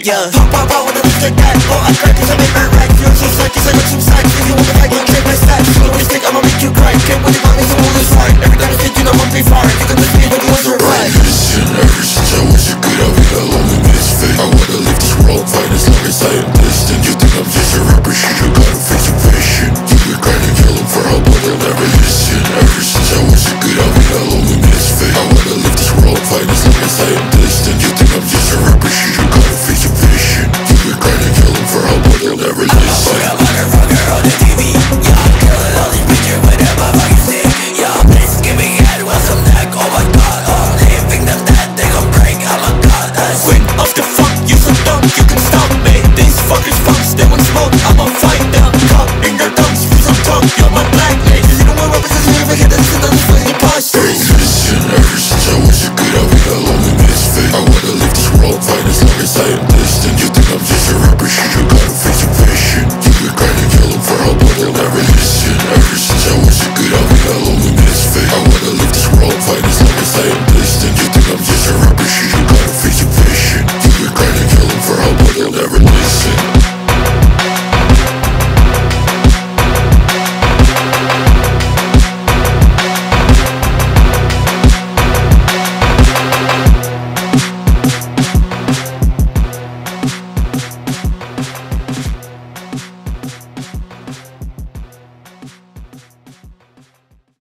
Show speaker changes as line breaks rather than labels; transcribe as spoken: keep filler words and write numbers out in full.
yeah. Pop, pop, pop, with a lift like that. Oh, I crack cause I make that rack. You're so sad cause I got some sacks. If you want to fight, you check my stats. You always think I'ma make you cry. Can't believe I'm so all this fine. Every time you think you know I'm be fine. You can just be when you want to ride.